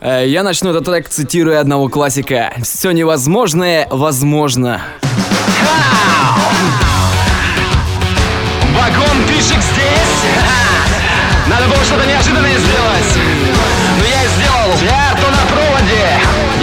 Я начну этот трек, цитируя одного классика. «Все невозможное возможно». Вагон пишек здесь. Надо было что-то неожиданное сделать. Но я сделал. Ярто на проводе.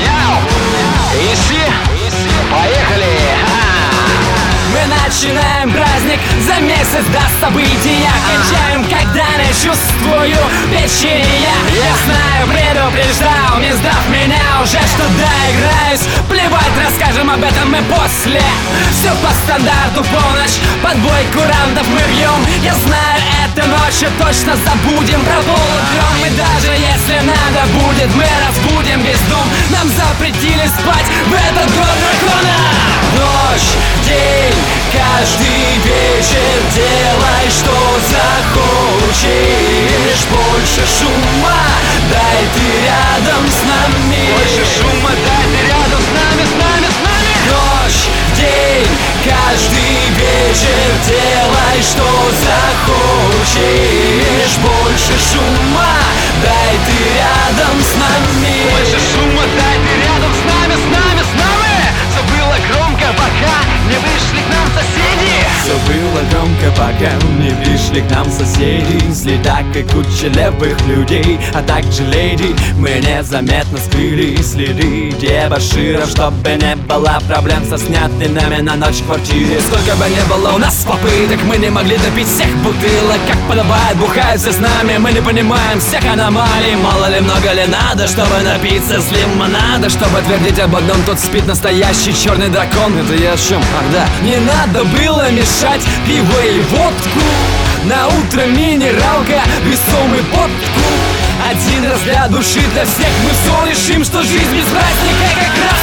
Ищи. Поехали. Мы начинаем праздник за месяц до события. Кончаем, когда не чувствую печенья. Я знаю, предупреждал, не сдав меня уже, что доиграюсь. Плевать, расскажем об этом мы после. Все по стандарту, полночь, подбой курантов мы бьем. Я знаю, этой ночью точно забудем про полудрем. И даже если надо будет, мы разбудим весь дом. Нам запретили спать в этот год дракона. Ночь, день, каждый вечер делай, что захочешь. Больше шума, дай ты рядом с нами. Больше шума, дай ты рядом с нами, с нами, с нами. Ночь, день, каждый вечер делай, что захочешь. Больше шума, дай ты рядом с нами. Больше шума, дай ты рядом с нами, с нами, с нами. Все было громко, пока не вышли к нам соседи. Все было громко, пока не пришли к нам соседи. Следак и куча левых людей, а также леди. Мы незаметно скрыли следы дебоширов, чтобы не было проблем со снятыми нами на ночь в квартире. Сколько бы не было у нас попыток, мы не могли допить всех бутылок. Как подобает, бухают все с нами, мы не понимаем всех аномалий. Мало ли, много ли надо, чтобы напиться с лимонада. Чтобы твердить об одном, тут спит настоящий черный дракон. Это я о чем? Ах да. Не надо было мешать пиво и водку. На утро минералка, весомый подкуп. Один раз для души, для всех мы все решим, что жизнь без праздника как раз